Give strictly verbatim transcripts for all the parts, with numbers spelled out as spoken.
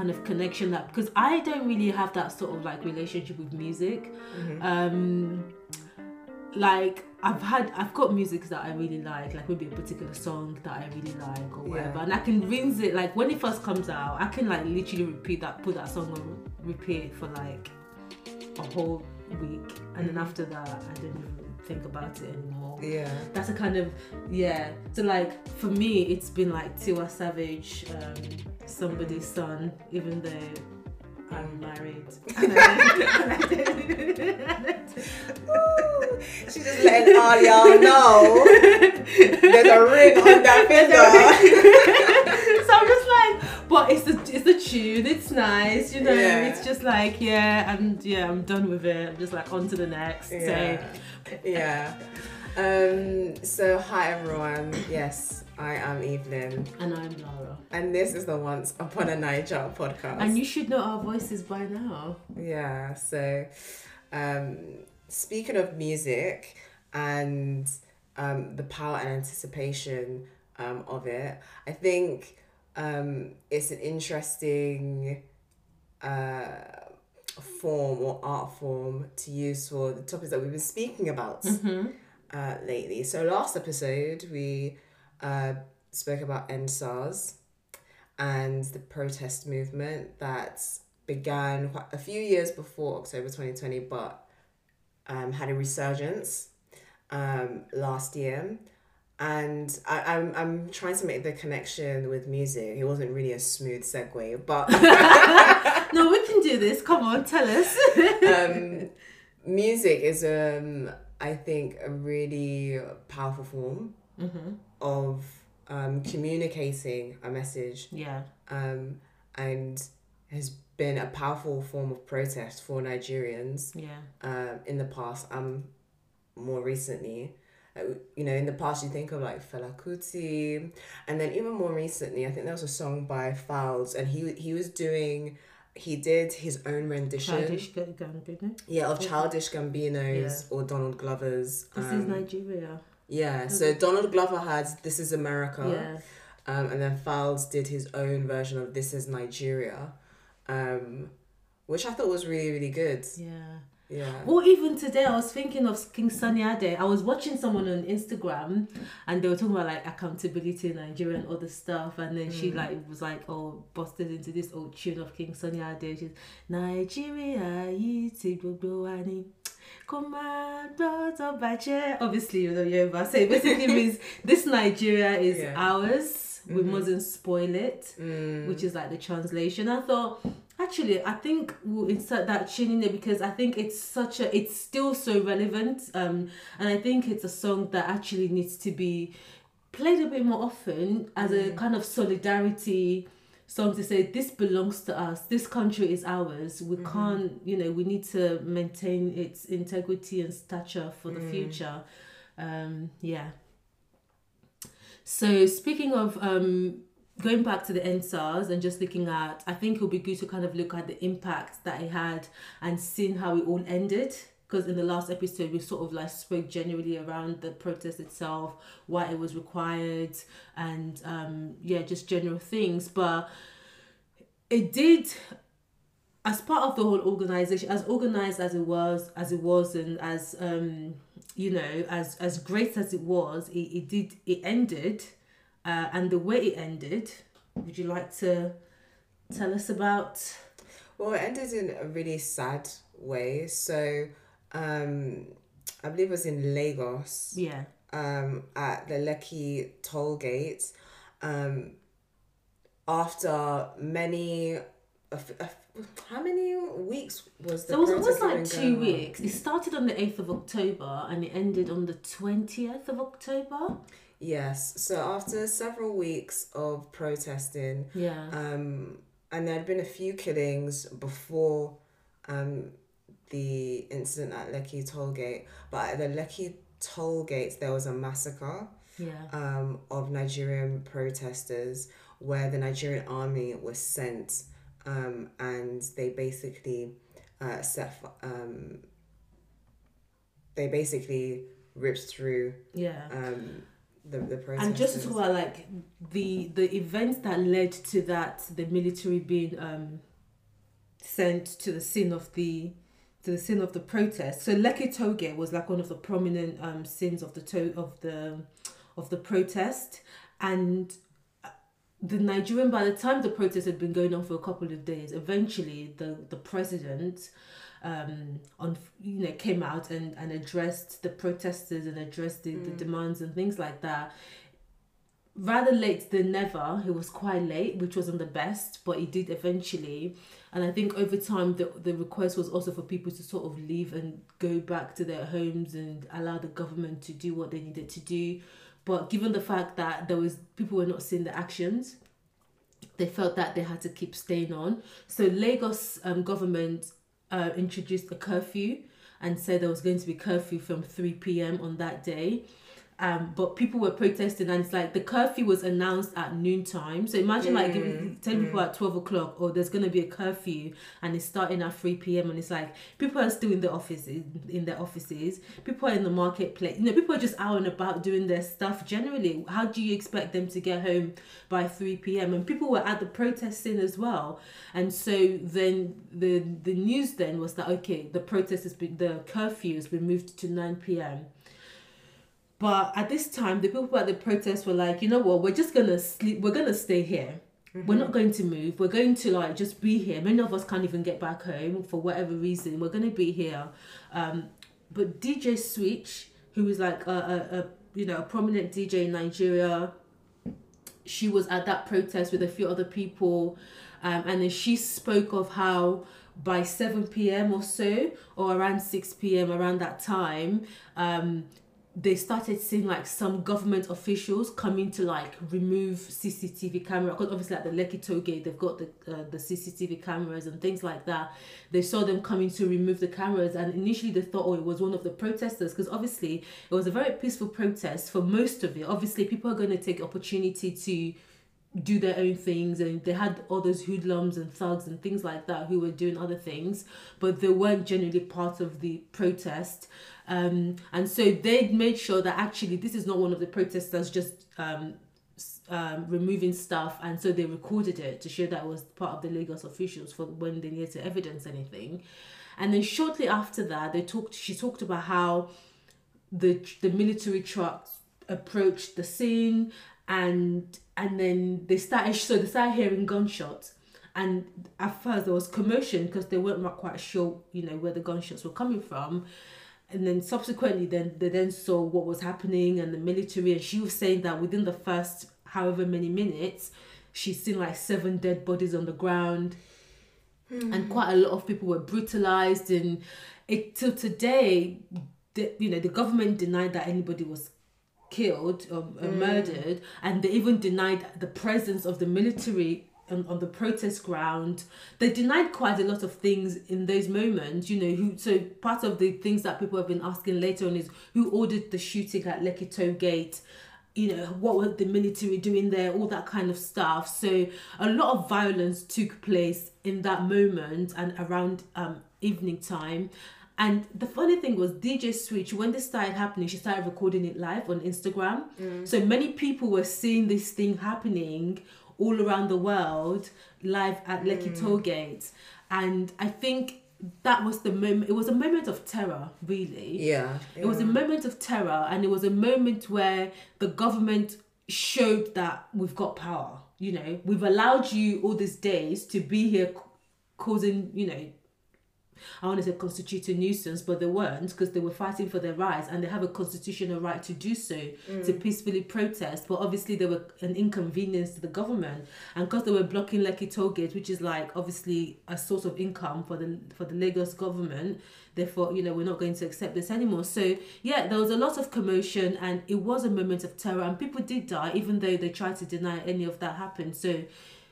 kind of connection that, because I don't really have that sort of like relationship with music. Mm-hmm. Um, like I've had, I've got music that I really like, like maybe a particular song that I really like or whatever, Yeah. and I can rinse it. Like when it first comes out, I can like literally repeat that, put that song on repeat for like a whole week, and then after that, I don't even think about it anymore. Yeah. That's a kind of, yeah. So like for me, it's been like Tiwa Savage, um, Somebody's Son, even though I'm married. And I, She just letting all y'all know there's a ring on that finger. So I'm just like, but it's the it's the tune. It's nice, you know. Yeah. It's just like, yeah, and yeah, I'm done with it. I'm just like on to the next. Yeah. So Yeah. Um, so hi everyone. Yes, I am Evelyn. and I'm Laura. And this is the Once Upon a Niger podcast. And you should know our voices by now. Yeah, so um, speaking of music and um, the power and anticipation um, of it, I think um, it's an interesting uh, form or art form to use for the topics that we've been speaking about Mm-hmm. uh, lately. So last episode, we uh, spoke about End SARS and the protest movement that began quite a few years before October twenty twenty, but um, had a resurgence um, last year. And I, I'm I'm trying to make the connection with music. It wasn't really a smooth segue, but No, we can do this. Come on, tell us. um, music is um I think a really powerful form Mm-hmm. of um, communicating a message. Yeah. Um, and has been a powerful form of protest for Nigerians Yeah. um, in the past, um, more recently. Uh, you know, in the past you think of like Fela Kuti, and then even more recently, I think there was a song by Fowles, and he he was doing, he did his own rendition, Childish Gambino. yeah, of Childish Gambino's Yeah. or Donald Glover's. This um, is Nigeria. Yeah, so Donald Glover had This Is America. Yeah. Um, and then Fowles did his own version of This Is Nigeria, um, which I thought was really, really good. Yeah. Yeah. Well, even today, I was thinking of King Sunny Ade. I was watching someone on Instagram, and they were talking about like accountability in Nigeria and other stuff. And then she like was like, oh, busted into this old tune of King Sunny Ade. She's Nigeria, iti gbogbo wa ni. Obviously, you know, Yoruba. So it basically means this Nigeria is Yeah. ours. We Mhm. mustn't spoil it, Mm. which is like the translation. I thought, actually, I think we'll insert that tune in there because I think it's such a, it's still so relevant. Um, and I think it's a song that actually needs to be played a bit more often as a kind of solidarity song to say this belongs to us, this country is ours, we can't, you know, we need to maintain its integrity and stature for the future. Um, yeah. So speaking of um, going back to the End SARS and just looking at, I think it would be good to kind of look at the impact that it had and seeing how it all ended. Because in the last episode, we sort of like spoke generally around the protest itself, why it was required, and um, yeah, just general things. But it did, as part of the whole organization, as organized as it was, as it was, and as um, you know, as as great as it was, it, it did it ended, uh, and the way it ended. Would you like to tell us about? Well, it ended in a really sad way. So, um, I believe it was in Lagos, Yeah. um, at the Lekki toll gate. Um, after many, a f- a f- how many weeks was the So it was almost protest like been two going on? weeks. It started on the eighth of October and it ended on the twentieth of October. Yes. So after several weeks of protesting, Yeah. um, and there had been a few killings before um, the incident at Lekki Tollgate, but at the Lekki Tollgate there was a massacre Yeah. um, of Nigerian protesters where the Nigerian army was sent, um, and they basically uh, set f- um, they basically ripped through Yeah. um, the the protesters. And just to talk about like the the events that led to that, the military being um sent to the scene of the to the scene of the protest. So Lekki Tollgate was like one of the prominent um scenes of the to- of the of the protest, and the Nigerian, by the time the protest had been going on for a couple of days, eventually the the president um on you know came out and and addressed the protesters and addressed the, mm. the demands and things like that. Rather late than never. It was quite late, which wasn't the best, but he did eventually. And I think over time the the request was also for people to sort of leave and go back to their homes and allow the government to do what they needed to do. But given the fact that there was people were not seeing the actions, they felt that they had to keep staying on. So Lagos um, government uh, introduced a curfew and said there was going to be curfew from three p.m. on that day. Um, but people were protesting, and it's like the curfew was announced at noontime. So imagine mm, like giving, telling mm. people at twelve o'clock, oh, there's going to be a curfew and it's starting at three p.m. And it's like people are still in the offices, in their offices. People are in the marketplace. You know, people are just out and about doing their stuff generally. How do you expect them to get home by three p.m.? And people were at the protest scene as well. And so then the the news then was that, okay, the protest has been, the curfew has been moved to nine p.m. But at this time, the people at the protest were like, you know what, we're just going to sleep. We're going to stay here. Mm-hmm. We're not going to move. We're going to like just be here. Many of us can't even get back home for whatever reason. We're going to be here. Um, but D J Switch, who was like a, a, a, you know, a prominent D J in Nigeria, she was at that protest with a few other people. Um, and then she spoke of how by seven p.m. or so, or around six p.m. around that time, um, they started seeing like some government officials coming to like remove C C T V camera, because obviously at the Lekki Tollgate they've got the uh, the C C T V cameras and things like that. They saw them coming to remove the cameras, and initially they thought, oh, it was one of the protesters, because obviously it was a very peaceful protest for most of it. Obviously people are going to take opportunity to do their own things, and they had all those hoodlums and thugs and things like that who were doing other things, but they weren't generally part of the protest. Um, and so they made sure that actually this is not one of the protesters just um, um, removing stuff, and so they recorded it to show that it was part of the Lagos officials for when they needed to evidence anything. And then shortly after that, they talked. She talked about how the the military trucks approached the scene, and and then they started so they started hearing gunshots. And at first there was commotion because they weren't quite sure, you know, where the gunshots were coming from. And then subsequently, then they then saw what was happening and the military. And she was saying that within the first however many minutes, she's seen like seven dead bodies on the ground, mm. and quite a lot of people were brutalized. And it till today, the, you know, the government denied that anybody was killed or, or mm. murdered, and they even denied the presence of the military on, on the protest ground. They denied quite a lot of things in those moments, you know. Who so part of the things that people have been asking later on is who ordered the shooting at Lekki Tollgate, you know, what were the military doing there, all that kind of stuff. So a lot of violence took place in that moment and around um evening time. And the funny thing was, D J Switch, when this started happening, she started recording it live on Instagram. Mm. So many people were seeing this thing happening all around the world live at Lekki mm. Tollgate. And I think that was the moment, it was a moment of terror, really. Yeah, yeah. It was a moment of terror, and it was a moment where the government showed that we've got power. You know, we've allowed you all these days to be here causing, you know, I want to say constitute a nuisance, but they weren't, because they were fighting for their rights, and they have a constitutional right to do so, mm. to peacefully protest. But obviously they were an inconvenience to the government, and because they were blocking Lekki Tollgate, which is like obviously a source of income for the for the Lagos government, therefore, you know, we're not going to accept this anymore. So yeah, there was a lot of commotion, and it was a moment of terror, and people did die, even though they tried to deny any of that happened. So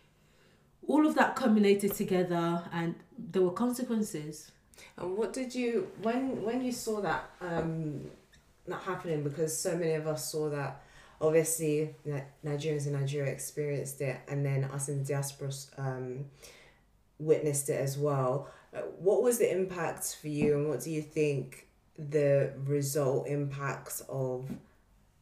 all of that culminated together, and there were consequences. And what did you, when when you saw that um not happening, because so many of us saw that, obviously Nigerians in Nigeria experienced it, and then us in the diaspora um witnessed it as well. What was the impact for you, and what do you think the result impacts of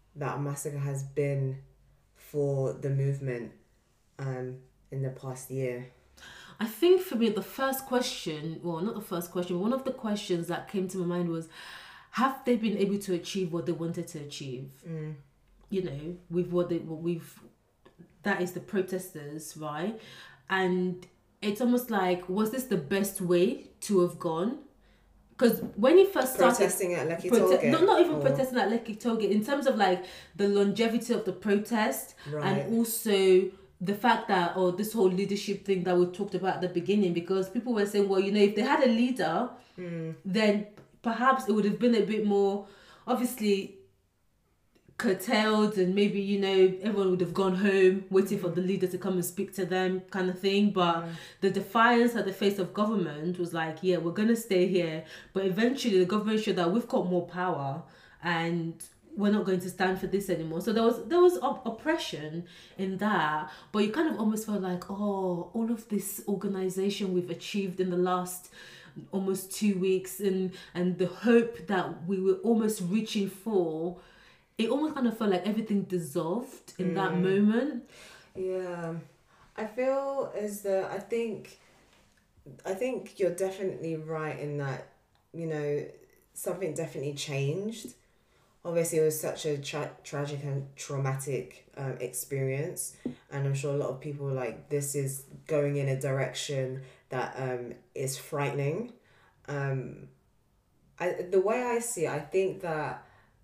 that a massacre has been for the movement um, in the past year? I think for me, the first question, well, not the first question, but one of the questions that came to my mind was, have they been able to achieve what they wanted to achieve? Mm. You know, with what they, what we've, that is the protesters, right? And it's almost like, was this the best way to have gone? Because when he first started Protesting at Lekki prote- Tollgate? no, not even or- protesting at Lekki Tollgate, in terms of like the longevity of the protest, Right. and also the fact that, or this whole leadership thing that we talked about at the beginning, because people were saying, well, you know, if they had a leader, Mm. then perhaps it would have been a bit more, obviously, curtailed, and maybe, you know, everyone would have gone home waiting for the leader to come and speak to them, kind of thing. But Mm. the defiance at the face of government was like, yeah, we're gonna stay here, but eventually the government showed that we've got more power and we're not going to stand for this anymore. So there was there was op- oppression in that, but you kind of almost felt like, oh, all of this organization we've achieved in the last almost two weeks, and and the hope that we were almost reaching for, it almost kind of felt like everything dissolved in that moment. Yeah, I feel as though I think, I think you're definitely right in that, you know, something definitely changed. Obviously, it was such a tra- tragic and traumatic um, experience, and I'm sure a lot of people were like, this is going in a direction that um, is frightening. Um, I the way I see it, I think that,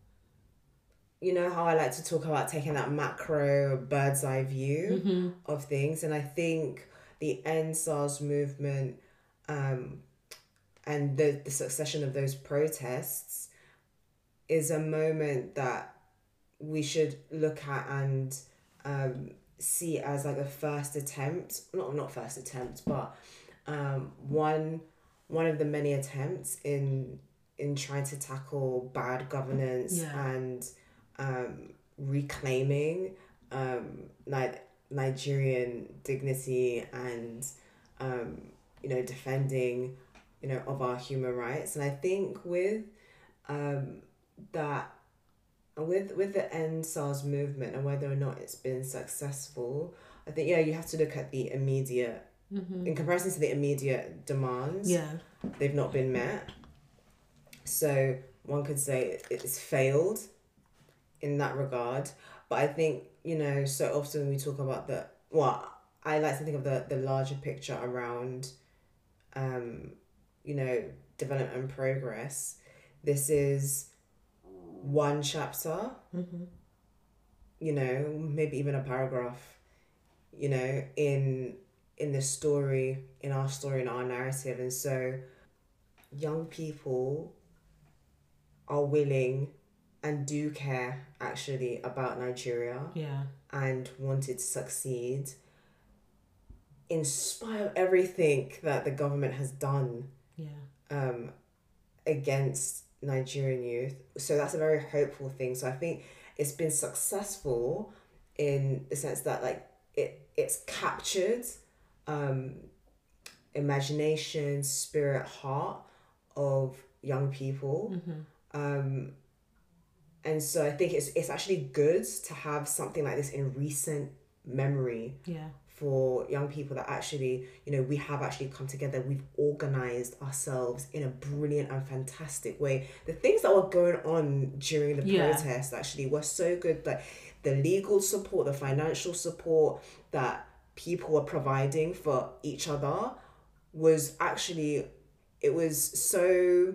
you know how I like to talk about taking that macro bird's eye view Mm-hmm. of things, and I think the End SARS movement um, and the, the succession of those protests is a moment that we should look at and um, see as like a first attempt, not not first attempt, but um, one one of the many attempts in in trying to tackle bad governance Yeah. and um, reclaiming um, Ni- Nigerian dignity and um, you know, defending, you know, of our human rights. And I think with um, that with with the End SARS movement and whether or not it's been successful, I think, yeah, you have to look at the immediate, Mm-hmm. in comparison to the immediate demands, Yeah. they've not been met. So one could say it's failed in that regard. But I think, you know, so often we talk about the, well, I like to think of the, the larger picture around, um, you know, development and progress. This is one chapter, Mm-hmm. you know, maybe even a paragraph, you know, in in the story, in our story, in our narrative. And so young people are willing and do care actually about Nigeria Yeah. and wanted to succeed in spite of everything that the government has done Yeah. um, against Nigerian youth. So that's a very hopeful thing. So I think it's been successful in the sense that like it it's captured um, imagination, spirit, heart of young people. Mm-hmm. Um, and so I think it's it's actually good to have something like this in recent memory Yeah. for young people, that actually, you know, we have actually come together, we've organized ourselves in a brilliant and fantastic way. The things that were going on during the Yeah. protest actually were so good, like the legal support, the financial support that people were providing for each other was actually, it was so,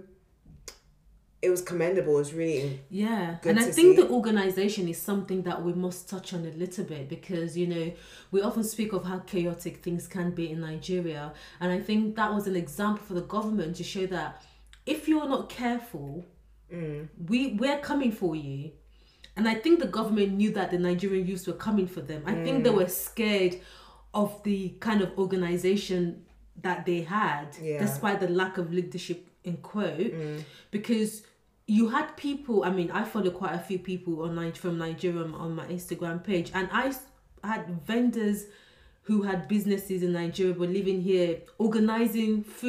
it was commendable. It was really Yeah, good and I to think see. the organization is something that we must touch on a little bit, because, you know, we often speak of how chaotic things can be in Nigeria, and I think that was an example for the government to show that if you're not careful, Mm. we we're coming for you. And I think the government knew that the Nigerian youths were coming for them. I think they were scared of the kind of organization that they had, Yeah. despite the lack of leadership, in quote, Mm. because you had people. I mean, I follow quite a few people on Ni- from Nigeria on my Instagram page, and I s- had vendors who had businesses in Nigeria but living here, organizing food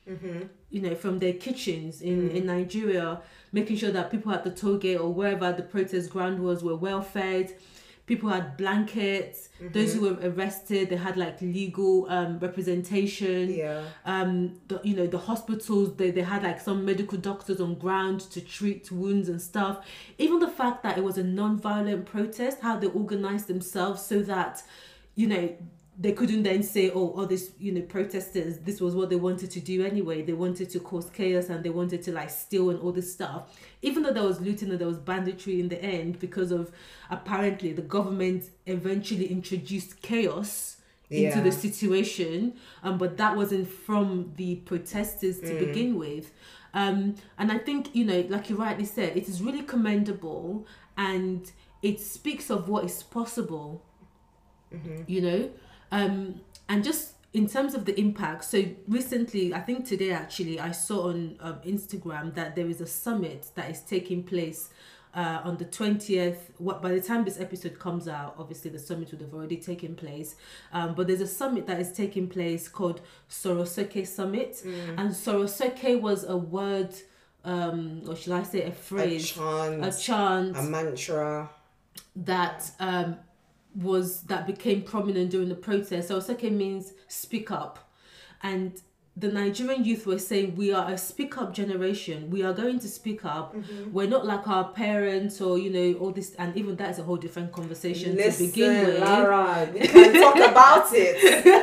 Mm-hmm. You know, from their kitchens in, mm. in Nigeria, making sure that people at the toll gate or wherever the protest ground was were well fed. People had blankets. Mm-hmm. Those who were arrested, they had like legal um, representation. Yeah. Um, the, you know, the hospitals, they, they had like some medical doctors on ground to treat wounds and stuff. Even the fact that it was a non-violent protest, how they organized themselves so that, you know, they couldn't then say, oh, all these, you know, protesters, this was what they wanted to do anyway. They wanted to cause chaos and they wanted to like steal and all this stuff. Even though there was looting and there was banditry in the end, because of apparently the government eventually introduced chaos into yeah. the situation. Um, but that wasn't from the protesters to mm. begin with. Um, and I think, you know, like you rightly said, it is really commendable and it speaks of what is possible, mm-hmm. you know. Um, and just in terms of the impact, so recently, I think today actually, I saw on um, Instagram that there is a summit that is taking place uh, on the twentieth. What by the time this episode comes out, obviously the summit would have already taken place. Um, but there's a summit that is taking place called Sorosoke Summit. Mm. And Sorosoke was a word, um, or should I say a phrase? A chant. A chant. A mantra. That... Um, was that became prominent during the protest. So Sorosoke means speak up. And the Nigerian youth were saying, we are a speak up generation. We are going to speak up. Mm-hmm. We're not like our parents or, you know, all this. And even that is a whole different conversation Listen, to begin with. Lara, we can talk about it.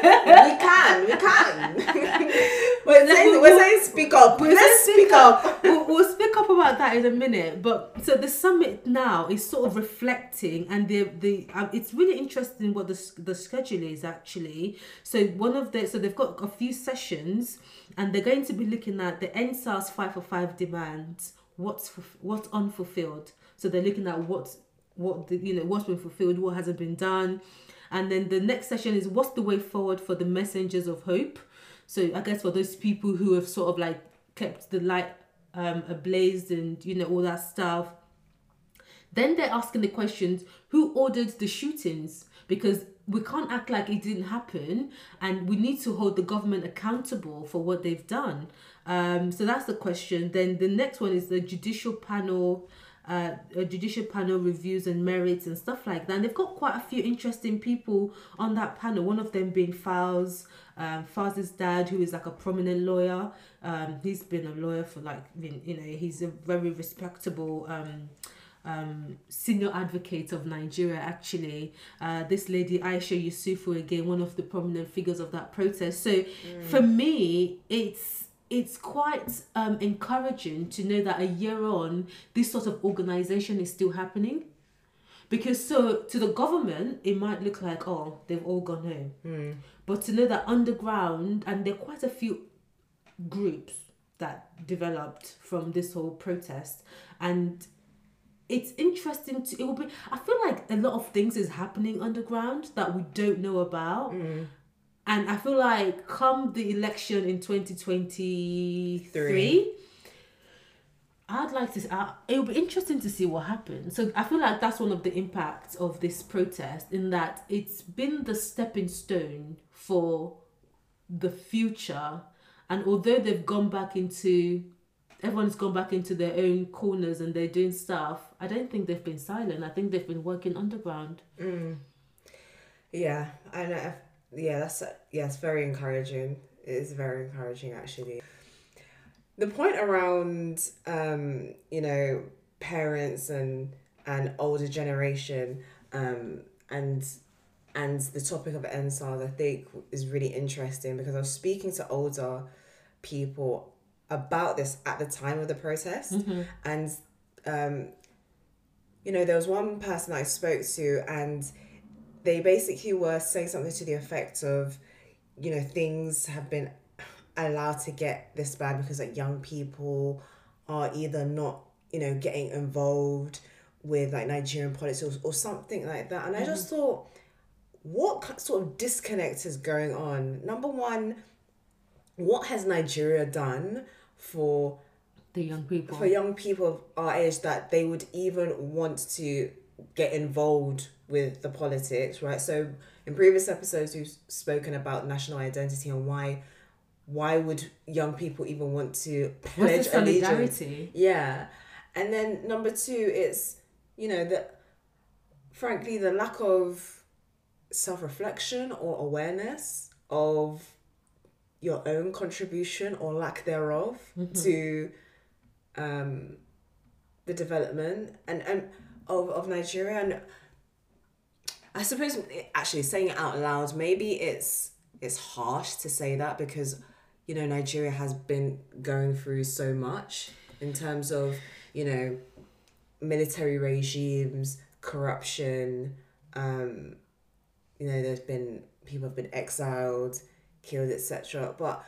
We can, we can. we're, saying, we'll, we're saying speak up. We're Let's speak, speak up. up. we'll, we'll speak up about that in a minute. But so the summit now is sort of reflecting, and the the um, it's really interesting what the the schedule is actually. So one of the so they've got a few sessions, and they're going to be looking at the N S A S five for five demands. What's what's unfulfilled. So they're looking at what's what the you know what's been fulfilled, what hasn't been done, and then the next session is what's the way forward for the messengers of hope. So I guess for those people who have sort of like kept the light um, ablaze and, you know, all that stuff. Then they're asking the questions, who ordered the shootings? Because we can't act like it didn't happen, and we need to hold the government accountable for what they've done. Um, so that's the question. Then the next one is the judicial panel, uh, a judicial panel reviews and merits and stuff like that. And they've got quite a few interesting people on that panel. One of them being Fowles, um, Fowles' dad, who is like a prominent lawyer. Um, he's been a lawyer for like, you know, he's a very respectable um, um, senior advocate of Nigeria, actually. Uh, this lady, Aisha Yusufu, again, one of the prominent figures of that protest. So mm. for me, it's it's quite um, encouraging to know that a year on, this sort of organization is still happening. Because so to the government, it might look like, oh, they've all gone home. Mm. But to know that underground, and there are quite a few groups that developed from this whole protest. And it's interesting to, it will be, I feel like a lot of things is happening underground that we don't know about. Mm. And I feel like come the election in twenty twenty-three, Three. I'd like to, uh, it'll be interesting to see what happens. So I feel like that's one of the impacts of this protest, in that it's been the stepping stone for the future. And although they've gone back into, everyone's gone back into their own corners and they're doing stuff, I don't think they've been silent. I think they've been working underground. Mm. Yeah, and uh, yeah, that's yeah, it's very encouraging. It is very encouraging, actually. The point around, um, you know, parents and and older generation, um, and and the topic of N S A S, I think, is really interesting, because I was speaking to older people about this at the time of the protest, mm-hmm. and um, you know, there was one person I spoke to, and they basically were saying something to the effect of, you know, things have been allowed to get this bad because like young people are either not, you know, getting involved with like Nigerian politics or, or something like that. And mm-hmm. I just thought, what sort of disconnect is going on? Number one, what has Nigeria done for the young people for young people of our age that they would even want to get involved with the politics, right? So in previous episodes, we've spoken about national identity and why why would young people even want to What's pledge the allegiance? solidarity? Yeah. And then number two, it's, you know, that frankly, the lack of self-reflection or awareness of your own contribution or lack thereof to um, the development and, and of, of Nigeria. And I suppose actually saying it out loud, maybe it's it's harsh to say that because, you know, Nigeria has been going through so much in terms of, you know, military regimes, corruption, um, you know, there's been people have been exiled, killed, et cetera. But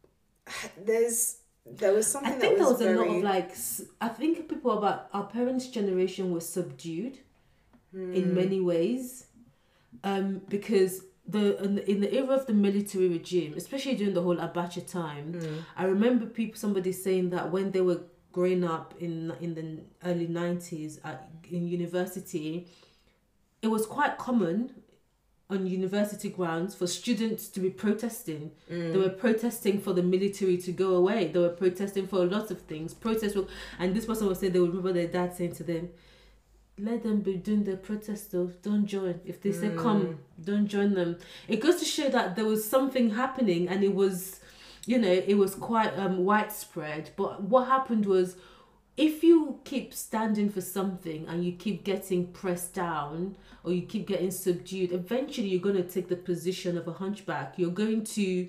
there's there was something I think that was, there was very... a lot of like, s- I think people about our parents' generation was subdued Hmm. in many ways, um, because the in, the in the era of the military regime, especially during the whole Abacha time, Hmm. I remember people somebody saying that when they were growing up in in the early nineties at in university, it was quite common on university grounds for students to be protesting. Mm. They were protesting for the military to go away. They were protesting for a lot of things. Protest, were, and this person was saying they would remember their dad saying to them, "Let them be doing their protest though. Don't join. If they say come, don't join them." It goes to show that there was something happening, and it was, you know, it was quite um widespread. But what happened was, if you keep standing for something and you keep getting pressed down or you keep getting subdued, eventually you're going to take the position of a hunchback. You're going to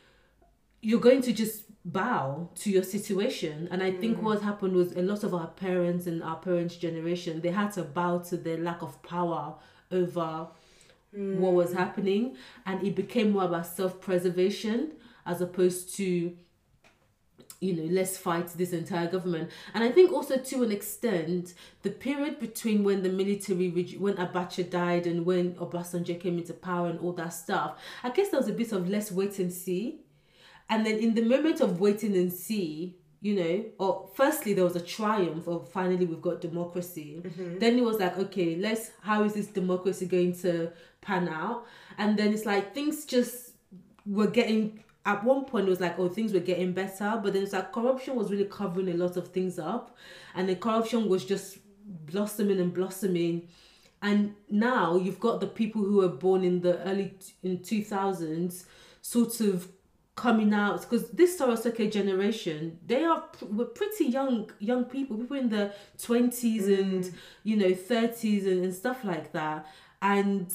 you're going to just bow to your situation. And I think what happened was a lot of our parents and our parents' generation, they had to bow to their lack of power over what was happening, and it became more about self-preservation as opposed to, you know, let's fight this entire government. And I think also to an extent, the period between when the military, reg- when Abacha died and when Obasanjo came into power and all that stuff, I guess there was a bit of let's wait and see. And then in the moment of waiting and see, you know, or firstly there was a triumph of finally we've got democracy. Then it was like, okay, let's, how is this democracy going to pan out? And then it's like things just were getting, at one point it was like, oh, things were getting better, but then it's like corruption was really covering a lot of things up, and the corruption was just blossoming and blossoming. And now you've got the people who were born in the early in two thousands sort of coming out, because this Sorosuke generation, they are were pretty young young people people in the twenties mm. and, you know, thirties and, and stuff like that. And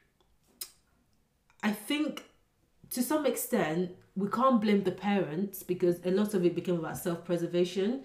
I think to some extent we can't blame the parents because a lot of it became about self-preservation.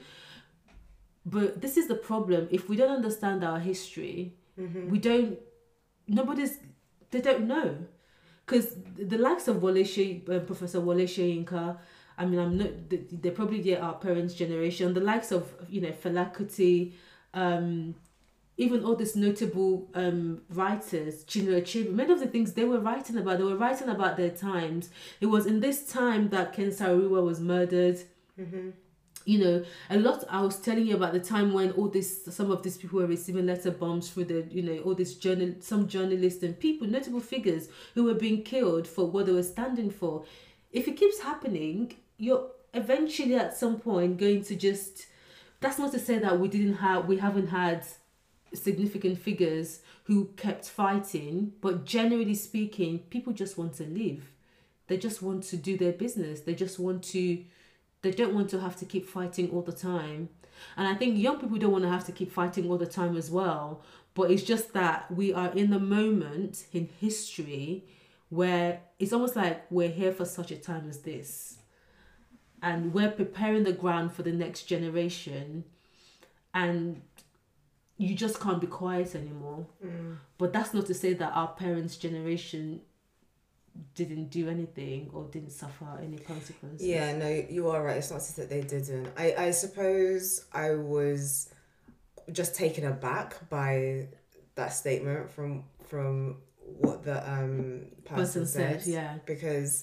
But this is the problem: if we don't understand our history, mm-hmm. we don't nobody's they don't know. Because the likes of Wole Soyinka, uh, Professor Wole Soyinka, I mean, I'm not. They're probably yeah, our parents' generation. The likes of, you know, Fela Kuti, um, even all these notable um writers, Chinua Achebe. Many of the things they were writing about, they were writing about their times. It was in this time that Ken Saro-Wiwa was murdered. Mm-hmm. You know, a lot. I was telling you about the time when all this, some of these people were receiving letter bombs through the, you know, all these journal, some journalists and people, notable figures who were being killed for what they were standing for. If it keeps happening, you're eventually at some point going to just. That's not to say that we didn't have, we haven't had significant figures who kept fighting, but generally speaking, people just want to live. They just want to do their business. They just want to. They don't want to have to keep fighting all the time. And I think young people don't want to have to keep fighting all the time as well. But it's just that we are in the moment in history where it's almost like we're here for such a time as this. And we're preparing the ground for the next generation. And you just can't be quiet anymore. Mm. But that's not to say that our parents' generation didn't do anything or didn't suffer any consequences. Yeah, no, you are right. It's not that they didn't. I, I suppose I was just taken aback by that statement from from what the um person, person said, said. Yeah, because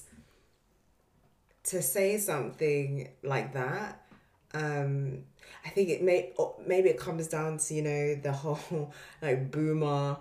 to say something like that, um, I think it may maybe it comes down to, you know, the whole like boomer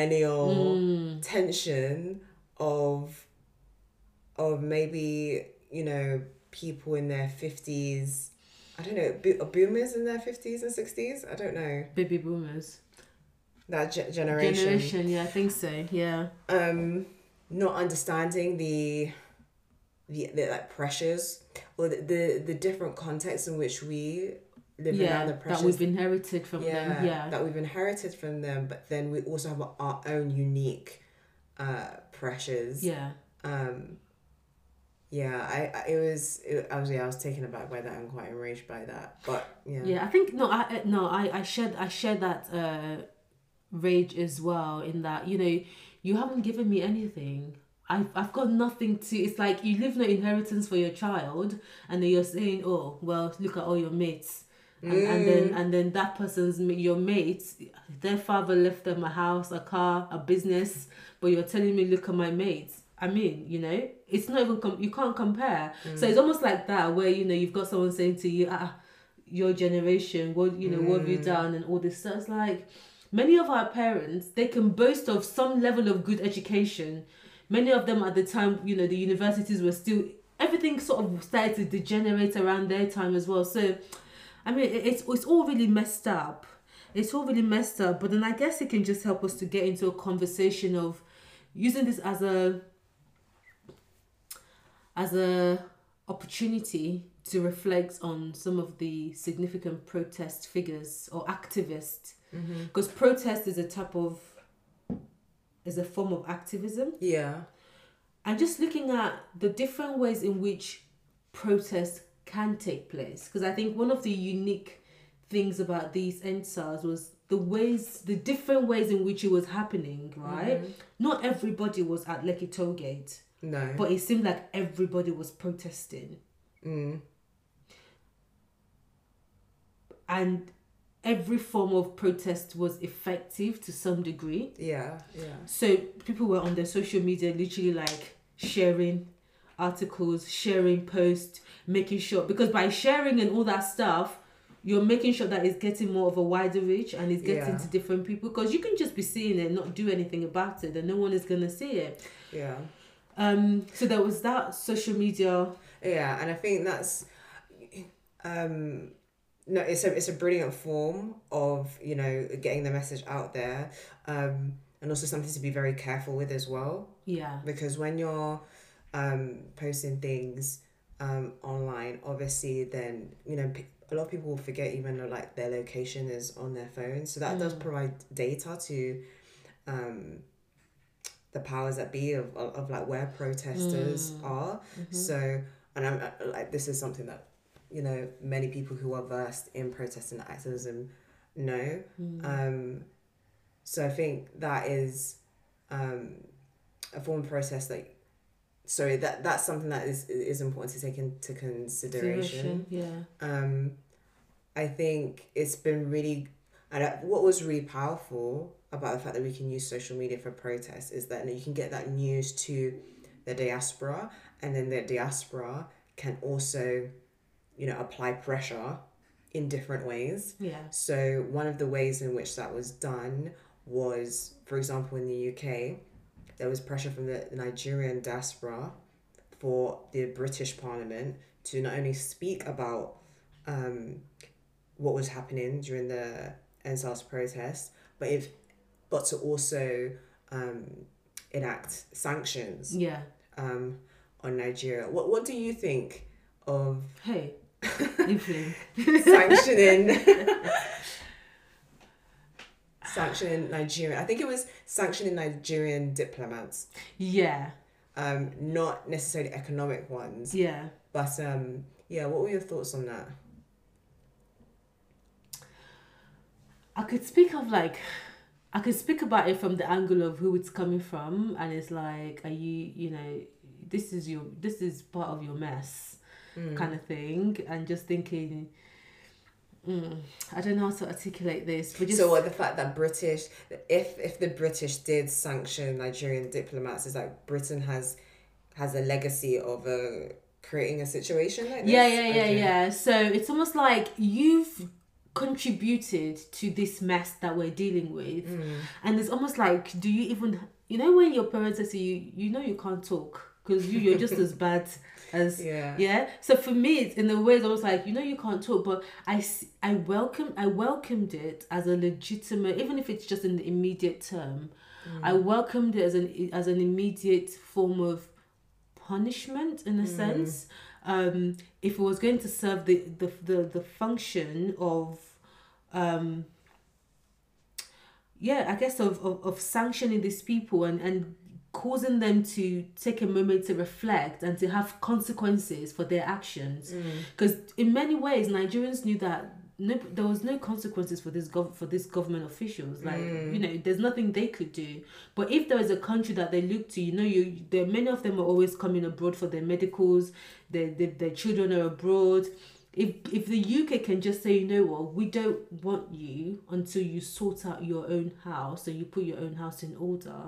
millennial mm. tension of of maybe, you know, people in their fifties, I don't know, bo- boomers in their fifties and sixties, I don't know. Baby boomers. That ge- generation. Generation, yeah, I think so, yeah. Um, not understanding the, the, the like pressures or the, the, the different contexts in which we live Yeah, around the pressures. that we've inherited from yeah, them, yeah. That we've inherited from them, but then we also have our own unique uh, pressures. Yeah. Um, yeah, I, I it was it, I was yeah I was taken aback by that and quite enraged by that, but yeah. Yeah, I think no, I no, I I shared I shared that uh, rage as well. In that, you know, you haven't given me anything. I've I've got nothing to. It's like you leave no inheritance for your child, and then you're saying, oh well, look at all your mates. And, mm. and then and then that person's your mates, their father left them a house, a car, a business, but you're telling me, look at my mates. I mean, you know, it's not even com- you can't compare. Mm. So it's almost like that, where you know you've got someone saying to you, ah, your generation, what you know, mm. what have you done, and all this stuff. It's like many of our parents, they can boast of some level of good education. Many of them at the time, you know, the universities were still, everything sort of started to degenerate around their time as well. So, I mean, it's it's all really messed up. It's all really messed up. But then I guess it can just help us to get into a conversation of using this as a as a opportunity to reflect on some of the significant protest figures or activists. Because mm-hmm. protest is a type of, is a form of activism. Yeah. And just looking at the different ways in which protest can take place. Because I think one of the unique things about these End S A R S was the ways, the different ways in which it was happening, right? Mm-hmm. Not everybody was at Lekki Tollgate. No. But it seemed like everybody was protesting. Mm. And every form of protest was effective to some degree. Yeah, yeah. So people were on their social media literally like sharing articles, sharing posts, making sure, because by sharing and all that stuff, you're making sure that it's getting more of a wider reach and it's getting yeah. to different people, because you can just be seeing it and not do anything about it and no one is going to see it. Yeah. Um. So there was that social media. Yeah, and I think that's... um. No, it's a it's a brilliant form of, you know, getting the message out there, um, and also something to be very careful with as well. Yeah. Because when you're um, posting things um, online, obviously, then, you know, a lot of people will forget even though, like, their location is on their phone. So that mm. does provide data to um, the powers that be of, of, of like, where protesters mm. are. Mm-hmm. So, and I'm like, this is something that, you know, many people who are versed in protest and activism know. Mm. Um, so I think that is um, a form of protest that, sorry, that that's something that is is important to take into consideration. Yeah. Um, I think it's been really, and what was really powerful about the fact that we can use social media for protest is that you can get that news to the diaspora, and then the diaspora can also, you know, apply pressure in different ways. Yeah. So one of the ways in which that was done was, for example, in the U K, there was pressure from the Nigerian diaspora for the British Parliament to not only speak about um, what was happening during the End S A R S protests, but if but to also um, enact sanctions. Yeah. Um, on Nigeria. What What do you think of? Hey. sanctioning sanctioning Nigerian I think it was sanctioning Nigerian diplomats. Yeah. Um not necessarily economic ones. Yeah. But um yeah, what were your thoughts on that? I could speak of like I could speak about it from the angle of who it's coming from, and it's like, are you you know, this is your this is part of your mess. Mm. kind of thing, and just thinking, mm, I don't know how to articulate this, but just so what, the fact that British, if if the British did sanction Nigerian diplomats, is like Britain has has a legacy of uh, creating a situation like this. Yeah, yeah, yeah, okay. yeah. So it's almost like you've contributed to this mess that we're dealing with, mm. and it's almost like, do you even, you know, when your parents say to you, you know, you can't talk. because you you're just as bad as Yeah. yeah. So for me, it's in the ways I was like, you know, you can't talk, but I s- I welcome I welcomed it as a legitimate, even if it's just in the immediate term. I welcomed it as an as an immediate form of punishment in a sense. Um, if it was going to serve the the the, the function of um yeah, I guess of, of, of sanctioning these people and, and causing them to take a moment to reflect and to have consequences for their actions. Because in many ways, Nigerians knew that no, there was no consequences for this gov- for this government officials. Like you know, there's nothing they could do. But if there is a country that they look to, you know, you there many of them are always coming abroad for their medicals. Their their, their children are abroad. If if the U K can just say, you know what, we don't want you until you sort out your own house, so you put your own house in order.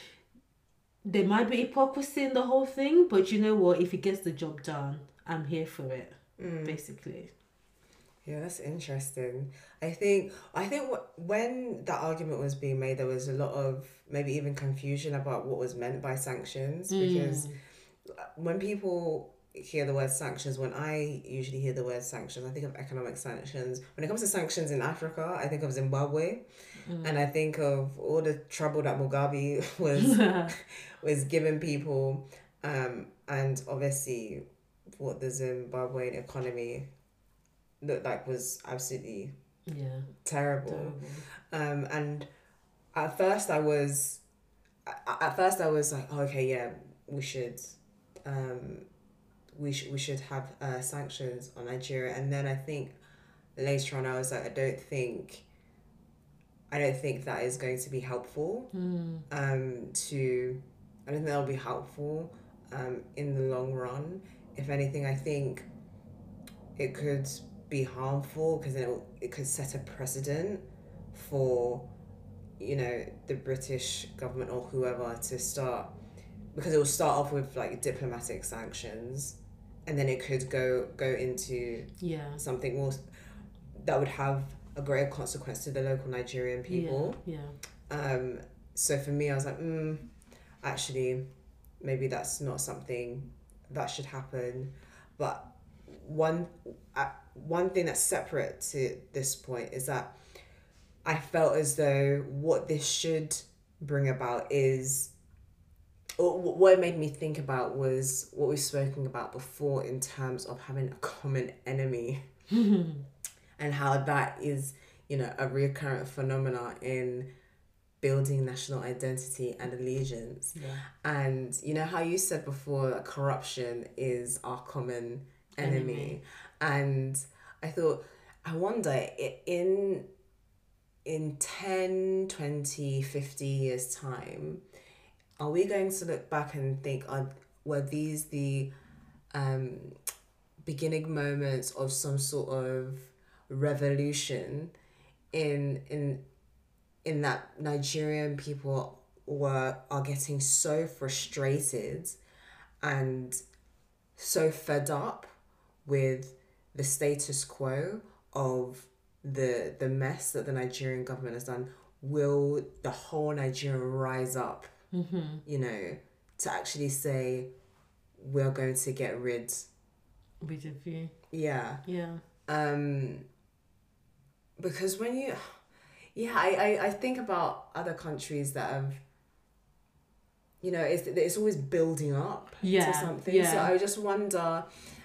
There might be hypocrisy in the whole thing, but you know what, if it gets the job done, I'm here for it. Basically. Yeah, that's interesting. I think I think wh- when that argument was being made, there was a lot of maybe even confusion about what was meant by sanctions, because when people hear the word sanctions, when I usually hear the word sanctions, I think of economic sanctions. When it comes to sanctions in Africa, I think of Zimbabwe, and I think of all the trouble that Mugabe was was giving people, um, and obviously what the Zimbabwean economy looked like was absolutely Yeah. terrible. Terrible. Um, and at first I was, a- at first I was like, oh, okay, yeah, we should, um, we should we should have uh, sanctions on Nigeria. And then I think later on I was like, I don't think, I don't think that is going to be helpful. Mm. Um, to, I don't think that'll be helpful. Um, in the long run. If anything, I think it could be harmful because it it could set a precedent for, you know, the British government or whoever to start, because it will start off with like diplomatic sanctions, and then it could go go into Yeah. something more that would have a greater consequence to the local Nigerian people. Yeah. Yeah. Um, so for me, I was like, mm, actually, maybe that's not something that should happen. But one uh, one thing that's separate to this point is that I felt as though what this should bring about is, or what it made me think about was what we've spoken about before in terms of having a common enemy and how that is, you know, a recurrent phenomena in building national identity and allegiance. Yeah. And you know how you said before that corruption is our common enemy. Enemy. And I thought, I wonder i- in in ten, twenty, fifty years time, are we going to look back and think, are, were these the um, beginning moments of some sort of revolution in in in that Nigerian people were are getting so frustrated and so fed up with the status quo of the the mess that the Nigerian government has done? Will the whole Nigeria rise up, Mm-hmm. you know, to actually say we're going to get rid? With a view. Yeah. Yeah. Um, because when you, yeah, I, I, I think about other countries that have, you know, it's it's always building up Yeah. to something. Yeah. So I just wonder.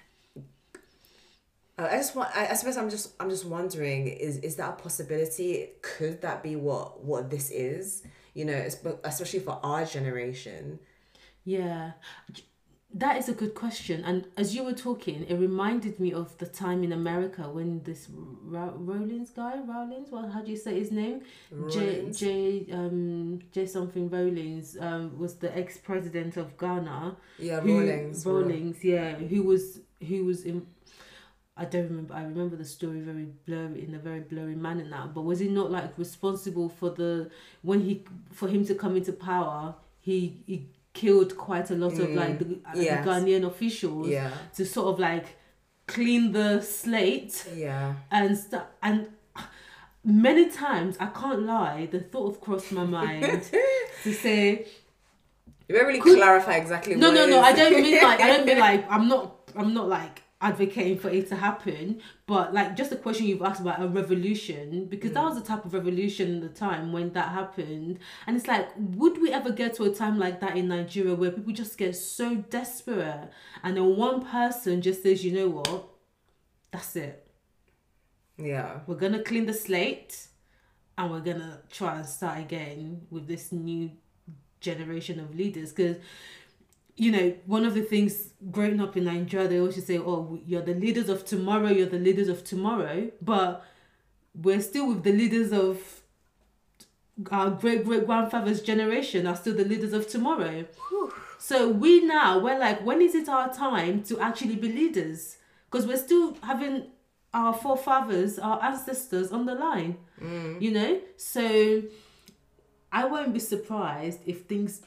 Uh, I just want. I, I suppose I'm just. I'm just wondering. Is is that a possibility? Could that be what what this is? You know, it's, especially for our generation. Yeah, that is a good question. And as you were talking, it reminded me of the time in America when this Ra- Rollins guy, Rollins, well, how do you say his name? Rawlings? J J um J something Rollins um was the ex president of Ghana. Yeah, who, Rawlings. Rawlings, yeah, who was who was in. I don't remember. I remember the story very blurry in a very blurry manner now. But was he not like responsible for the when he for him to come into power? He he killed quite a lot of like the, uh, yes. the Ghanaian officials Yeah. to sort of like clean the slate Yeah. and stuff. And many times, I can't lie, the thought have crossed my mind to say, You don't really Could- clarify exactly No, what no, it no. is. I don't mean like I don't mean like I'm not I'm not like advocating for it to happen, but like just the question you've asked about a revolution, because that was the type of revolution in the time when that happened, and it's like, would we ever get to a time like that in Nigeria where people just get so desperate and then one person just says, you know what, that's it, Yeah. we're gonna clean the slate and we're gonna try and start again with this new generation of leaders? Because you know, one of the things growing up in Nigeria, they always say, oh, you're the leaders of tomorrow, you're the leaders of tomorrow. But we're still with the leaders of our great great grandfather's generation, are still the leaders of tomorrow. Whew. So we now, we're like, when is it our time to actually be leaders? Because we're still having our forefathers, our ancestors on the line, Mm. you know? So I won't be surprised if things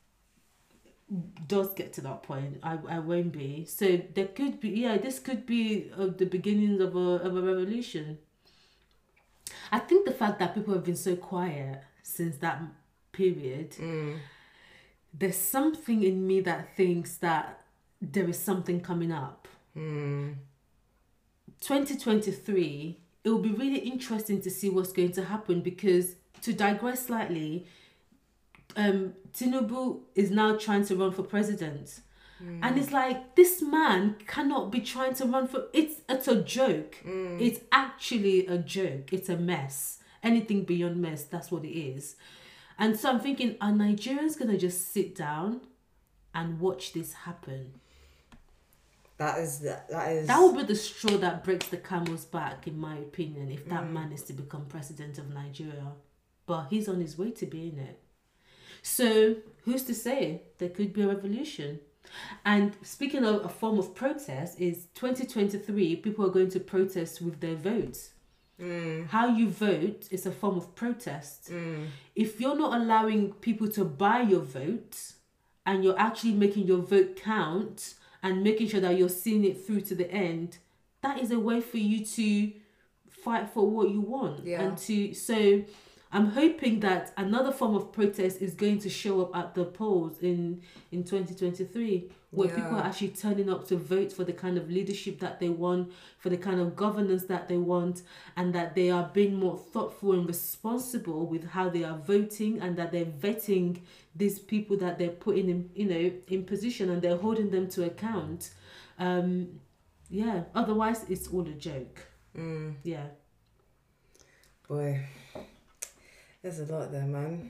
does get to that point. I, I won't be. So there could be, yeah, this could be uh, the beginnings of a, of a revolution. I think the fact that people have been so quiet since that period, Mm. there's something in me that thinks that there is something coming up. Mm. twenty twenty-three, it will be really interesting to see what's going to happen, because to digress slightly, um, Tinubu is now trying to run for president. Mm. And it's like, this man cannot be trying to run for... It's, it's a joke. Mm. It's actually a joke. It's a mess. Anything beyond mess, that's what it is. And so I'm thinking, are Nigerians going to just sit down and watch this happen? That is... That, that is... That will be the straw that breaks the camel's back, in my opinion, if that mm. man is to become president of Nigeria. But he's on his way to being it. So who's to say there could be a revolution? And speaking of a form of protest, is twenty twenty-three, people are going to protest with their votes. Mm. How you vote is a form of protest. Mm. If you're not allowing people to buy your vote and you're actually making your vote count and making sure that you're seeing it through to the end, that is a way for you to fight for what you want. Yeah. And to so I'm hoping that another form of protest is going to show up at the polls in, in twenty twenty-three, where yeah. people are actually turning up to vote for the kind of leadership that they want, for the kind of governance that they want, and that they are being more thoughtful and responsible with how they are voting, and that they're vetting these people that they're putting in, you know, in position, and they're holding them to account. Um, yeah, otherwise it's all a joke. Mm. Yeah. Boy. There's a lot there, man.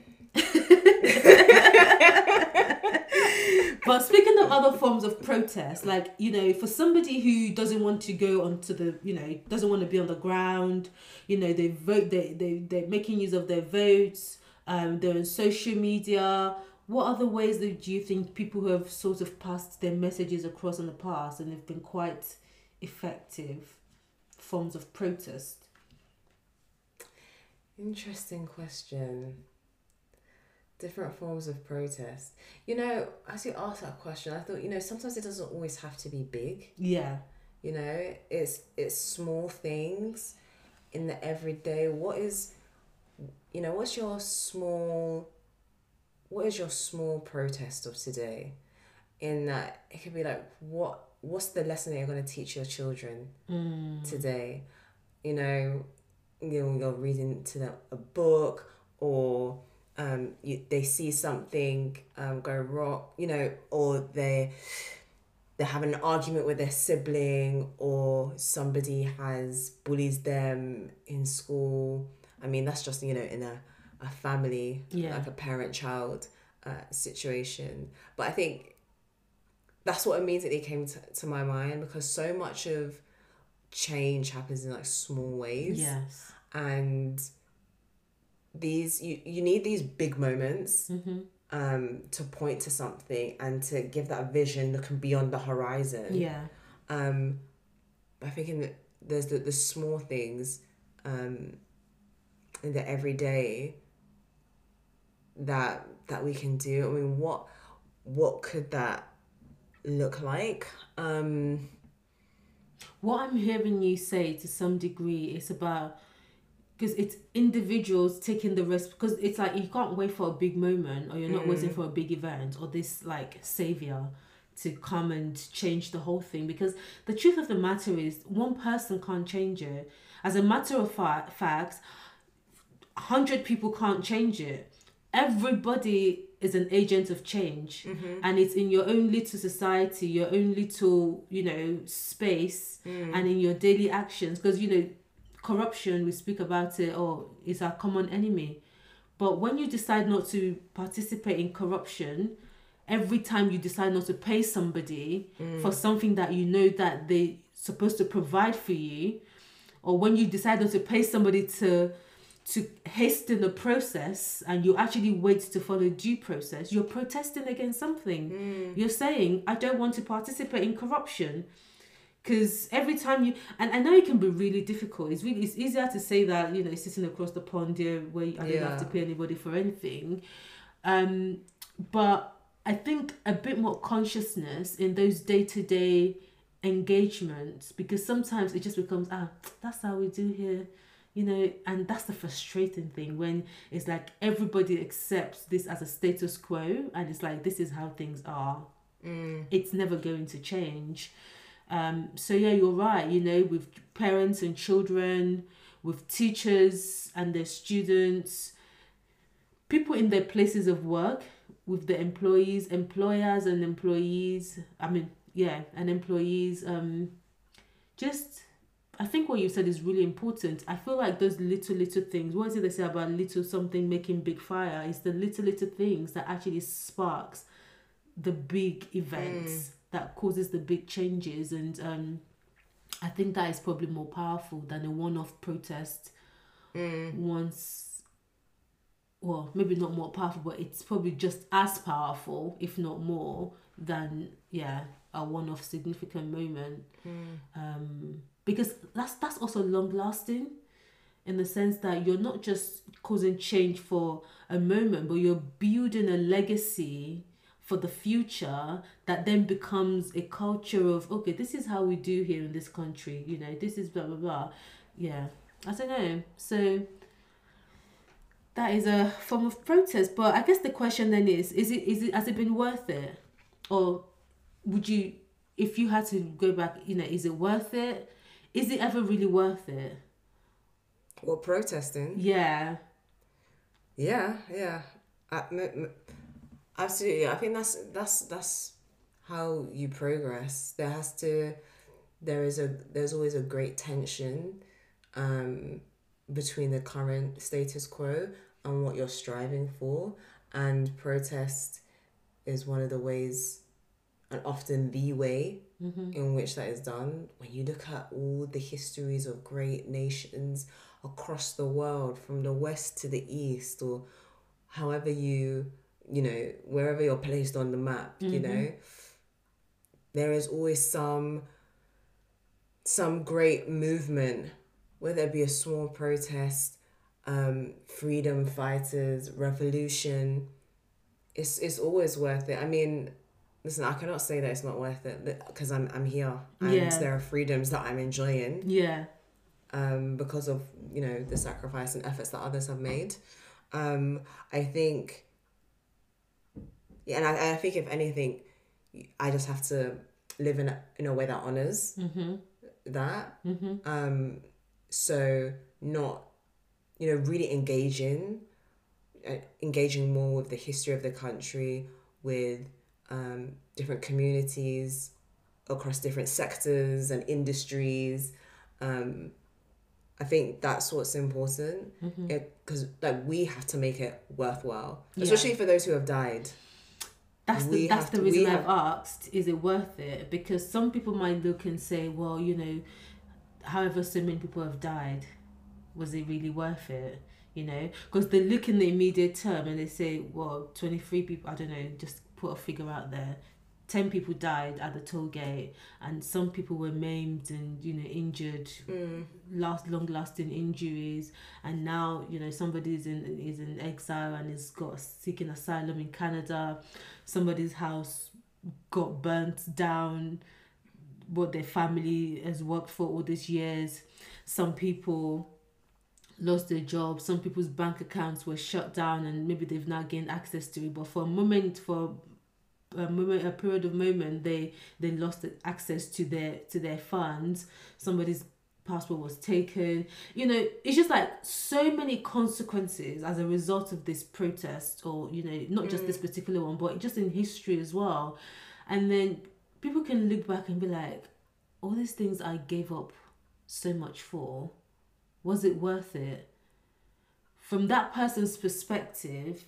But speaking of other forms of protest, like, you know, for somebody who doesn't want to go onto the, you know, doesn't want to be on the ground, you know, they vote, they, they, they're making use of their votes, um, they're on social media. What other ways do you think people who have sort of passed their messages across in the past and have been quite effective forms of protest? Interesting question. Different forms of protest. You know, as you asked that question, I thought, you know, sometimes it doesn't always have to be big. Yeah. You know, it's it's small things in the everyday. What is, you know, what's your small, what is your small protest of today? In that, it could be like, what what's the lesson that you're going to teach your children mm. today? You know, you know, you're reading to them a book, or um, you, they see something um, go wrong, you know, or they they have an argument with their sibling, or somebody has bullies them in school. I mean, that's just, you know, in a, a family, yeah. like a parent-child uh, situation. But I think that's what immediately came to, to my mind, because so much of change happens in like small ways. Yes. And these you, you need these big moments mm-hmm. um to point to something and to give that vision looking beyond the horizon. Yeah. Um I think in the, there's the, the small things um in the everyday that that we can do. I mean, what what could that look like? Um What I'm hearing you say to some degree is about because it's individuals taking the risk, because it's like you can't wait for a big moment, or you're not mm. waiting for a big event or this like savior to come and change the whole thing, because the truth of the matter is one person can't change it. As a matter of fa- fact, one hundred people can't change it. Everybody is an agent of change, mm-hmm. and it's in your own little society, your own little, you know, space, mm. and in your daily actions, because, you know, corruption, we speak about it, oh, it's our common enemy. But when you decide not to participate in corruption, every time you decide not to pay somebody mm. for something that you know that they're supposed to provide for you, or when you decide not to pay somebody to to hasten the process and you actually wait to follow due process, you're protesting against something. Mm. You're saying, I don't want to participate in corruption. Because every time you, and I know it can be really difficult. It's really, it's easier to say that, you know, sitting across the pond here where I don't yeah. have to pay anybody for anything. Um, but I think a bit more consciousness in those day-to-day engagements, because sometimes it just becomes, ah, that's how we do here, you know, and that's the frustrating thing, when it's like everybody accepts this as a status quo and it's like, this is how things are. Mm. It's never going to change. Um, so yeah, you're right, you know, with parents and children, with teachers and their students, people in their places of work, with the employees, employers and employees, I mean, yeah, and employees, um, just, I think what you said is really important. I feel like those little, little things, what is it they say about little something making big fire? It's the little, little things that actually sparks the big events. Mm. that causes the big changes, and um, I think that is probably more powerful than a one-off protest. Mm. Once, well, maybe not more powerful, but it's probably just as powerful, if not more, than yeah a one-off significant moment. Mm. Um, because that's that's also long-lasting, in the sense that you're not just causing change for a moment, but you're building a legacy for the future that then becomes a culture of, okay, this is how we do here in this country, you know, this is blah, blah, blah. Yeah, I don't know. So that is a form of protest. But I guess the question then is, is it, is it, has it been worth it? Or would you, if you had to go back, you know, is it worth it? Is it ever really worth it? Well, protesting? Yeah. Yeah, yeah. I, m- m- Absolutely. I think that's that's that's how you progress. There has to there is a there's always a great tension um between the current status quo and what you're striving for. And protest is one of the ways, and often the way, mm-hmm. in which that is done. When you look at all the histories of great nations across the world, from the west to the east, or however you you know, wherever you're placed on the map, mm-hmm. you know, there is always some some great movement, whether it be a small protest, um, freedom fighters, revolution. It's it's always worth it. I mean, listen, I cannot say that it's not worth it, because I'm I'm here, and yeah. there are freedoms that I'm enjoying. Yeah. Um, because of, you know, the sacrifice and efforts that others have made. Um, I think. Yeah, and I, I think if anything, I just have to live in a, in a way that honors mm-hmm. that. Mm-hmm. Um, so not, you know, really engaging, uh, engaging more with the history of the country, with um, different communities across different sectors and industries. Um, I think that's what's important, because mm-hmm. like we have to make it worthwhile, yeah. especially for those who have died. That's the, that's the reason I've have... asked, is it worth it? Because some people might look and say, well, you know, however so many people have died, was it really worth it? You know, because they look in the immediate term and they say, well, twenty-three people, I don't know, just put a figure out there. ten people died at the toll gate, and some people were maimed and, you know, injured, mm. last long lasting injuries, and now, you know, somebody's in is in exile and is got seeking asylum in Canada. Somebody's house got burnt down, what their family has worked for all these years. Some people lost their jobs. Some people's bank accounts were shut down, and maybe they've now gained access to it. But for a moment, for a moment, a period of moment, they they lost access to their to their funds. Somebody's passport was taken. You know, it's just like so many consequences as a result of this protest, or you know, not just this particular one, but just in history as well. And then people can look back and be like, all these things I gave up so much for, was it worth it? From that person's perspective,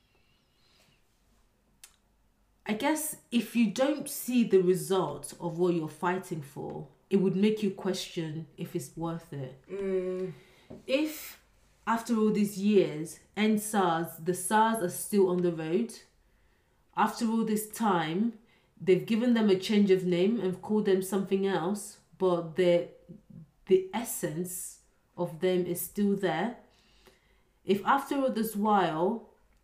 I guess if you don't see the result of what you're fighting for, it would make you question if it's worth it. Mm. If after all these years, End SARS, the SARS are still on the road, after all this time, they've given them a change of name and called them something else, but the the essence of them is still there. If after all this while,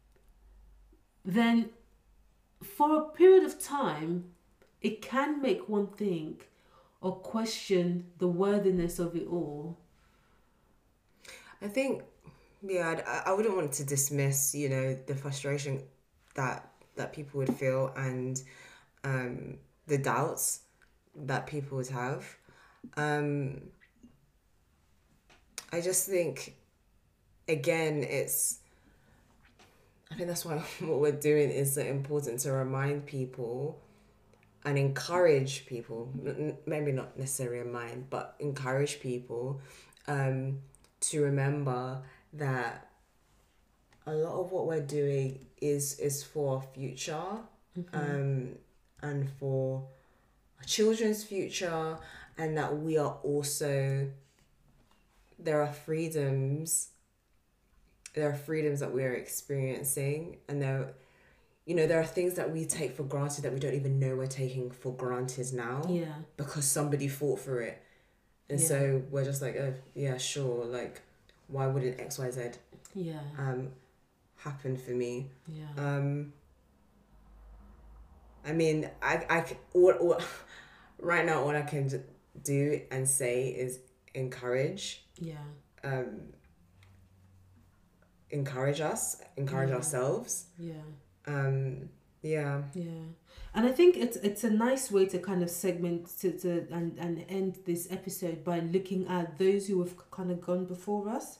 then for a period of time, it can make one think or question the worthiness of it all. I think, yeah, I, I wouldn't want to dismiss, you know, the frustration that that people would feel, and um, the doubts that people would have. Um, I just think, again, it's, I think that's why what we're doing is important, to remind people and encourage people, maybe not necessarily remind, but encourage people um, to remember that a lot of what we're doing is is for our future, mm-hmm. um, and for our children's future, and that we are also, there are freedoms, there are freedoms that we're experiencing, and there, you know, there are things that we take for granted that we don't even know we're taking for granted now. Yeah. Because somebody fought for it. And yeah. so we're just like, oh, yeah, sure. Like, why wouldn't X, Y, Z yeah. um, happen for me? Yeah. Um, I mean, I, I, all, all, right now, all I can do and say is encourage. Yeah. Um, encourage us, encourage yeah. ourselves. Yeah. Um, yeah. Yeah. And I think it's it's a nice way to kind of segment to, to and, and end this episode by looking at those who have kind of gone before us.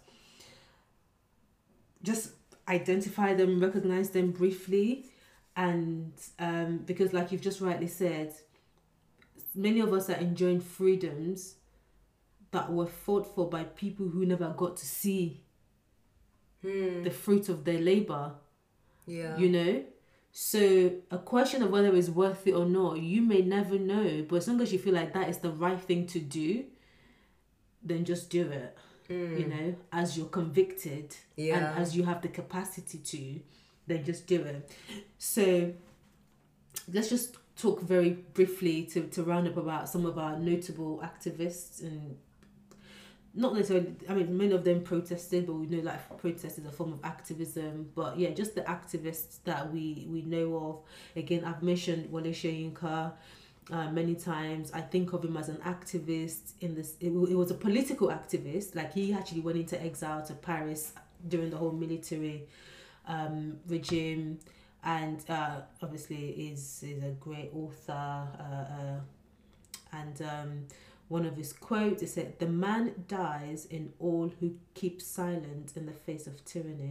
Just identify them, recognize them briefly, and um, because like you've just rightly said, many of us are enjoying freedoms that were fought for by people who never got to see hmm. the fruit of their labor. Yeah. You know? So a question of whether it's worth it or not, you may never know. But as long as you feel like that is the right thing to do, then just do it. Mm. You know, as you're convicted, yeah. and as you have the capacity to, then just do it. So let's just talk very briefly to, to round up about some of our notable activists, and not necessarily, I mean, many of them protested, but we know like protest is a form of activism. But yeah, just the activists that we, we know of. Again, I've mentioned Wole Soyinka uh, many times. I think of him as an activist in this, it, it was a political activist. Like he actually went into exile to Paris during the whole military um, regime. And uh, obviously is, is a great author. Uh, uh, and... Um, One of his quotes, it said, "The man dies in all who keep silent in the face of tyranny."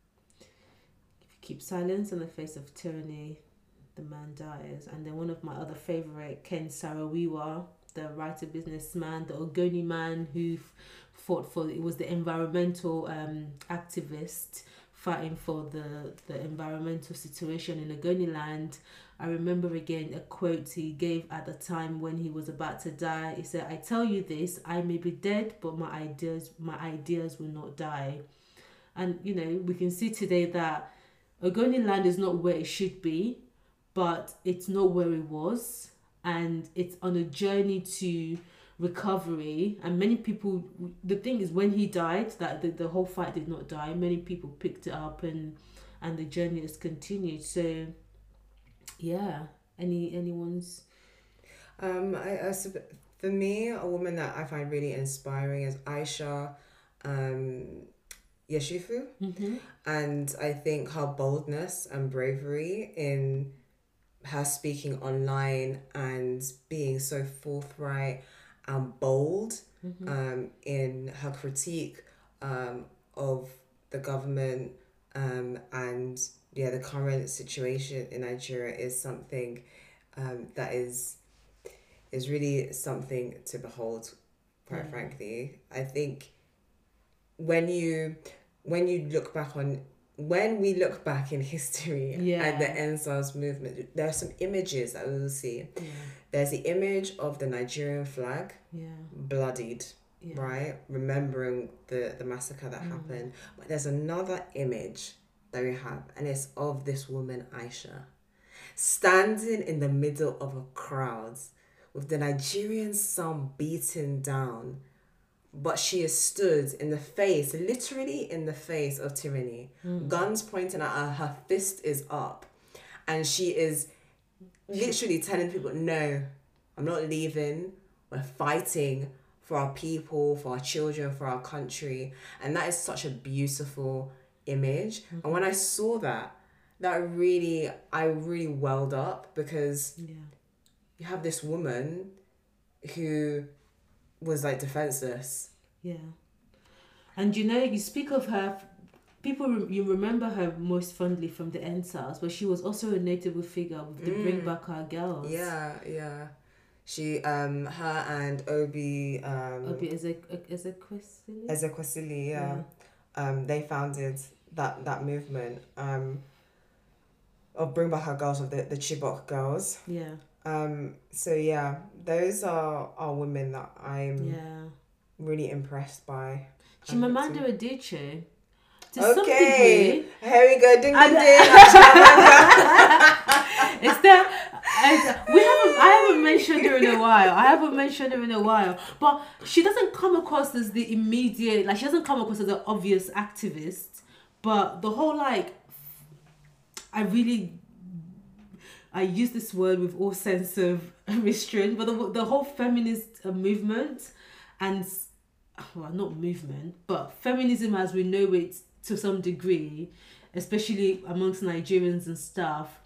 If you keep silence in the face of tyranny, the man dies. And then one of my other favourite, Ken Saro-Wiwa, the writer, businessman, the Ogoni man who fought for, it was the environmental um, activist fighting for the, the environmental situation in Ogoni land. I remember again a quote he gave at the time when he was about to die. He said, "I tell you this, I may be dead, but my ideas my ideas will not die." And you know, we can see today that Ogoni land is not where it should be, but it's not where it was, and it's on a journey to recovery. And many people, the thing is, when he died, that the, the whole fight did not die. Many people picked it up, and and the journey has continued. So yeah, any anyone's um I, I for me, a woman that I find really inspiring is Aisha um, Yeshifu. Mm-hmm. And I think her boldness and bravery in her speaking online and being so forthright and bold Mm-hmm. um, in her critique um, of the government um, and yeah the current situation in Nigeria is something um, that is is really something to behold, quite Yeah. frankly. I think when you when you look back on when we look back in history at the Yeah. N S A S movement, there are some images that we will see. Yeah. There's the image of the Nigerian flag Yeah. bloodied, Yeah. right? Remembering the, the massacre that Mm. happened. But there's another image that we have, and it's of this woman, Aisha, standing in the middle of a crowd with the Nigerian sun beaten down. But she is stood in the face, literally in the face of tyranny. Mm. Guns pointing at her, her fist is up. And she is literally telling people, no, I'm not leaving. We're fighting for our people, for our children, for our country. And that is such a beautiful image. Mm-hmm. And when I saw that, that really, I really welled up because Yeah. you have this woman who was like defenseless. Yeah. And you know, you speak of her, people, rem- you remember her most fondly from the N S A S, but she was also a notable figure with the Mm. Bring Back Our Girls. Yeah, yeah. She, um, her and Obi, um, Obi Ezekwesili. Ezekwesili, yeah, Yeah. um, they founded that that movement, um, of Bring Back Our Girls, of the the Chibok girls. Yeah. Um, so yeah, those are are women that I'm Yeah. really impressed by. Chimamanda Adichie. To Okay, some degree, here we go. Ding ding And- ding. Is there? I- we haven't. I haven't mentioned her in a while. I haven't mentioned her in a while. But she doesn't come across as the immediate. Like she doesn't come across as an obvious activist. But the whole like, I really. I use this word with all sense of restraint, but the the whole feminist uh, movement, and well, not movement, but feminism as we know it to some degree, especially amongst Nigerians and stuff.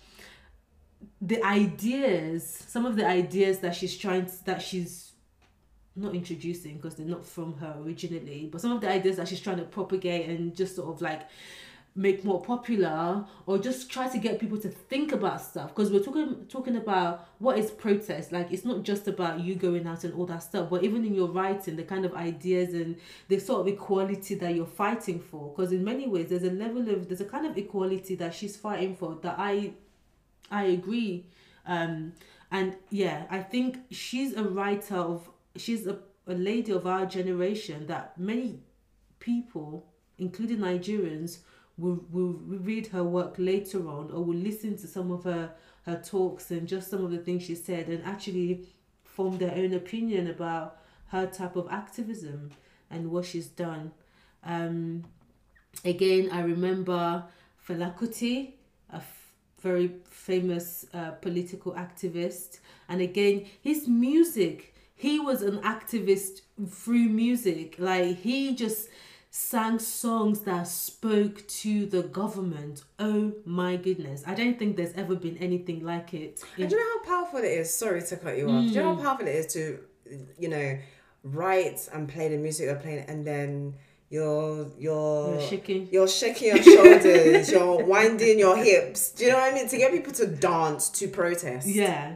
The ideas, some of the ideas that she's trying to, that she's not introducing because they're not from her originally, but some of the ideas that she's trying to propagate and just sort of like make more popular, or just try to get people to think about stuff, because we're talking talking about what is protest. Like it's not just about you going out and all that stuff, but even in your writing, the kind of ideas and the sort of equality that you're fighting for, because in many ways there's a level of there's a kind of equality that she's fighting for that I I agree. Um, and yeah, I think she's a writer of, she's a, a lady of our generation that many people, including Nigerians, will, will read her work later on, or will listen to some of her, her talks and just some of the things she said and actually form their own opinion about her type of activism and what she's done. Um, again, I remember Fela Kuti, a f- very famous uh, political activist. And again, his music, he was an activist through music. Like he just sang songs that spoke to the government. Oh my goodness. I don't think there's ever been anything like it. And do you know how powerful it is? Sorry to cut you off. Do you know how powerful it is to, you know, write and play the music they're playing, and then you're you're You're shaking. you're shaking your shoulders, you're winding your hips. Do you know what I mean? To get people to dance to protest. Yeah.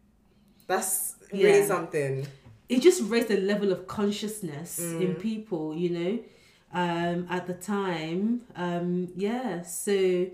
That's really Yeah. something. It just raised a level of consciousness Mm. in people, you know, um, at the time. Um, yeah, so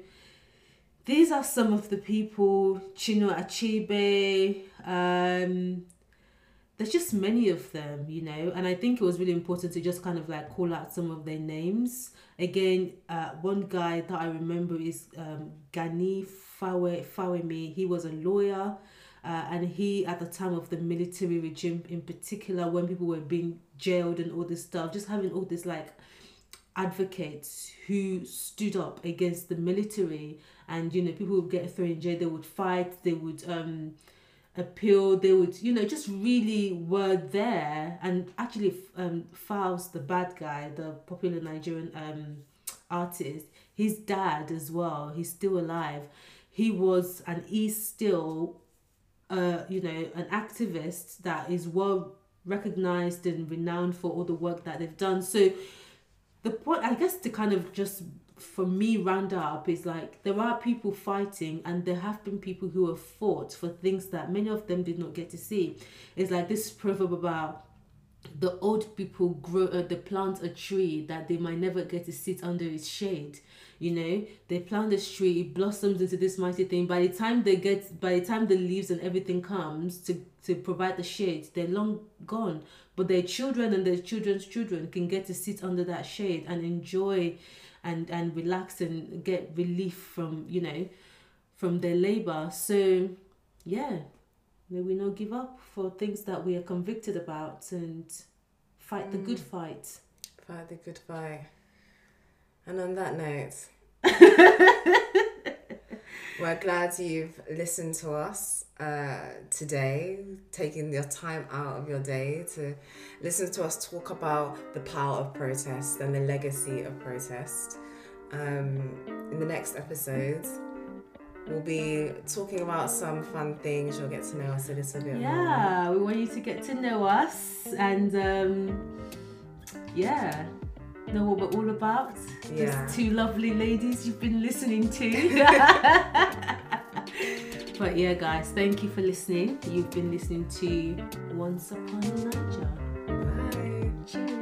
these are some of the people, Chinua Achebe, um, there's just many of them, you know, and I think it was really important to just kind of like call out some of their names. Again, uh, one guy that I remember is um, Gani Fawe, Fawemi. He was a lawyer. Uh, and he, at the time of the military regime in particular, when people were being jailed and all this stuff, just having all this like advocates who stood up against the military, and you know, people would get thrown in jail, they would fight, they would um appeal. They would, you know, just really were there. And actually, um, Faust, the bad guy, the popular Nigerian um artist, his dad as well, he's still alive. He was and is still, uh, you know, an activist that is well recognized and renowned for all the work that they've done. So the point, I guess, to kind of just for me round up is like there are people fighting, and there have been people who have fought for things that many of them did not get to see. It's like this proverb about the old people grow uh, they plant a tree that they might never get to sit under its shade. You know, they plant this tree, it blossoms into this mighty thing. By the time they get by the time the leaves and everything comes to to provide the shade, they're long gone. But their children and their children's children can get to sit under that shade and enjoy and and relax and get relief from, you know, from their labor. So yeah, may we not give up for things that we are convicted about, and fight mm. the good fight. Fight the good fight. And on that note, we're glad you've listened to us uh, today, taking your time out of your day to listen to us talk about the power of protest and the legacy of protest. Um, in the next episode, we'll be talking about some fun things. You'll get to know us a little bit yeah, more. Yeah, we want you to get to know us and um, yeah, know what we're all about. Yeah. These two lovely ladies you've been listening to. But yeah, guys, thank you for listening. You've been listening to Once Upon a Niger. Bye. Cheers.